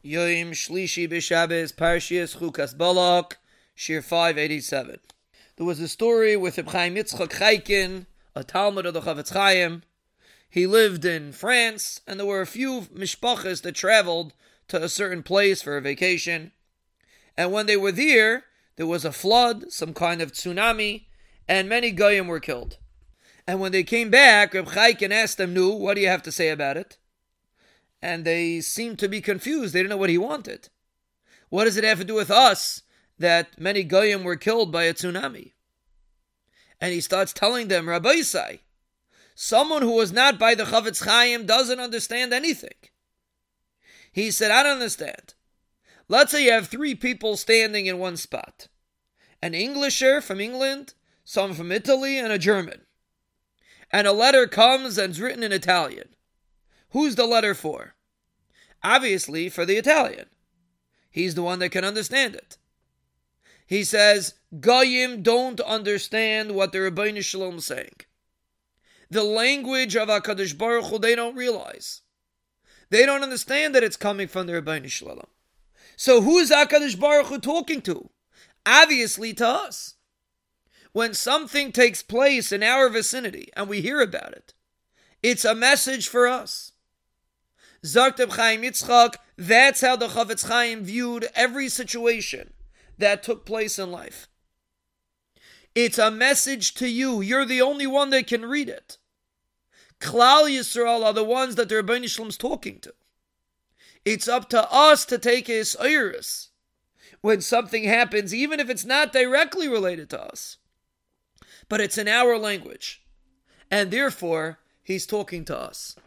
Yoim Shlishi B'Shabbos, Parshias Chukas Balak, Shir 587. There was a story with Reb Chaim Yitzchak Chaikin, a Talmud of the Chofetz Chaim. He lived in France, and there were a few mishpachas that traveled to a certain place for a vacation. And when they were there was a flood, some kind of tsunami, and many goyim were killed. And when they came back, Reb Chaikin asked them, "Nu, what do you have to say about it?" And they seemed to be confused. They didn't know what he wanted. What does it have to do with us that many goyim were killed by a tsunami? And he starts telling them, Rabbi Isai, someone who was not by the Chofetz Chaim doesn't understand anything. He said, I don't understand. Let's say you have three people standing in one spot. An Englisher from England, someone from Italy, and a German. And a letter comes and it's written in Italian. Who's the letter for? Obviously for the Italian. He's the one that can understand it. He says, Goyim don't understand what the Rebbeinu Shalom is saying. The language of HaKadosh Baruch Hu, they don't realize. They don't understand that it's coming from the Rebbeinu Shalom. So who's HaKadosh Baruch Hu talking to? Obviously to us. When something takes place in our vicinity and we hear about it, it's a message for us. Zakt Reb Chaim Yitzchak, that's how the Chofetz Chaim viewed every situation that took place in life. It's a message to you. You're the only one that can read it. Klal Yisrael are the ones that the Rebbeinu Shalom is talking to. It's up to us to take his iris when something happens, even if it's not directly related to us. But it's in our language. And therefore, he's talking to us.